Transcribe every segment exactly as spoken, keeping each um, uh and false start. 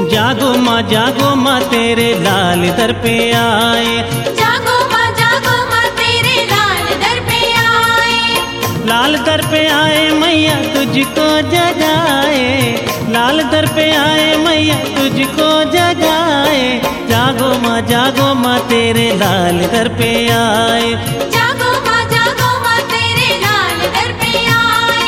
जागो माँ जागो माँ तेरे लाल दर पे आए। जागो माँ जागो माँ तेरे लाल दर पे आए। लाल दर पे आए मैया तुझको जगाए, लाल दर पे आए मैया तुझको जगाए। जागो माँ जागो माँ तेरे लाल दर पे आए। जागो माँ जागो माँ तेरे लाल दर पे आए।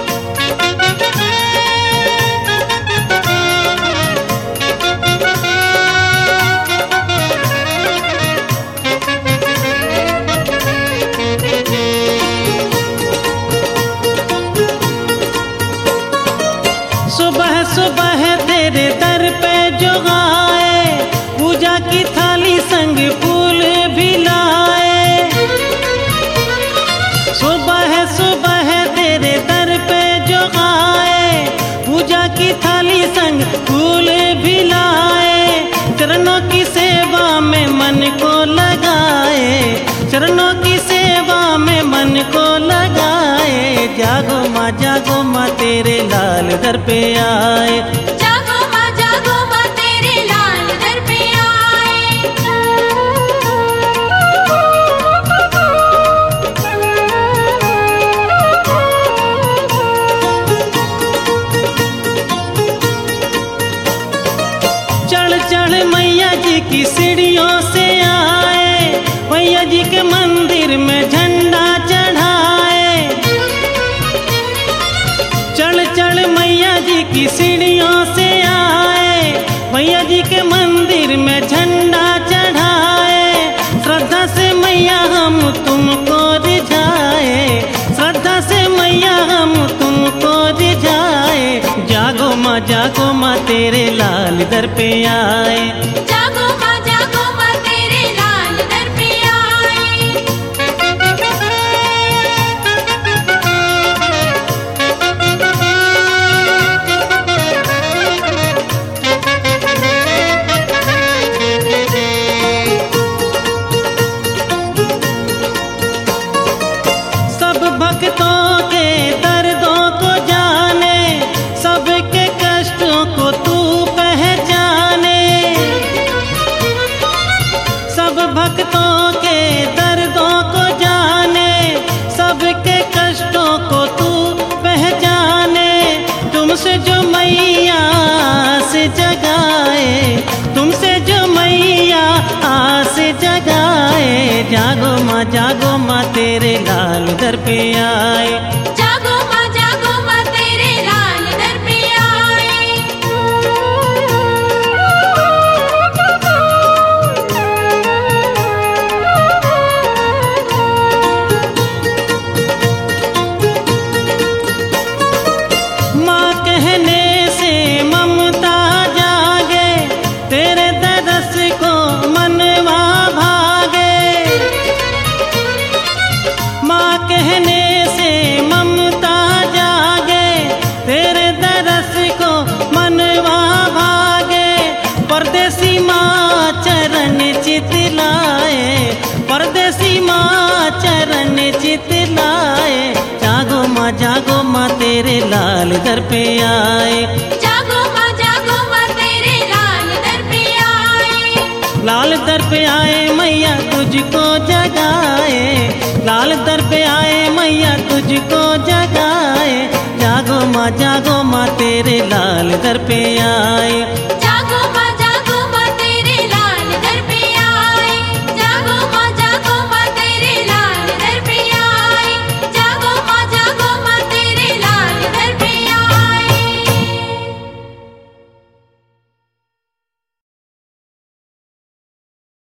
सुबह सुबह तेरे दर पे जो आए, पूजा की थाली संग फूल भी लाए। सुबह सुबह तेरे दर पे जो आए, पूजा की थाली संग फूल भी लाए। चरणों की सेवा में मन को लगाए, चरणों की सेवा में मन को लगाए। जागो माँ जागो माँ तेरे लाल दर पे आए। जागो माँ जागो माँ तेरे लाल दर पे चढ़ चढ़ मैया जी की सीढ़ियों से आए, मैया जी के मंदिर में झंडा चढ़ाए। चढ़ चढ़ मैया जी की सीढ़ियों से आए, मैया जी के मंदिर में झंडा चढ़ाए। श्रद्धा से मैया हम तुमको रिझाए, श्रद्धा से मैया हम तुमको रिझाए। जागो माँ जागो माँ तेरे लाल दर पे आए। जागो माँ जागो माँ तेरे लाल दर पे सब भक्तों के दर्दों को जाने, सबके कष्टों को तू पहचाने। सब भक्तों के दर्दों को जाने, सबके कष्टों को तू पहचाने। तुमसे जो मैया आस जगाए, तुमसे जो मैया आस जगाए। जागो माँ जागो माँ तेरे लाल दर पे आए। जागो माँ जागो माँ तेरे लाल दर पे माँ कहने से ममता जागे, तेरे दरस को मनवा भागे। माँ कहने से ममता जागे, तेरे दरस को मनवा भागे। परदेसी माँ चरण चितलाए, परदेसी माँ चरण चितलाए। जागो माँ जागो माँ तेरे लाल दर पे आए। जागो माँ जागो माँ तेरे लाल दर पे आए। लाल दर पे आए मैया तुझको जगाए, लाल दर पे आए मैया तुझको जगाए। जागो माँ जागो माँ तेरे लाल दर पे आए।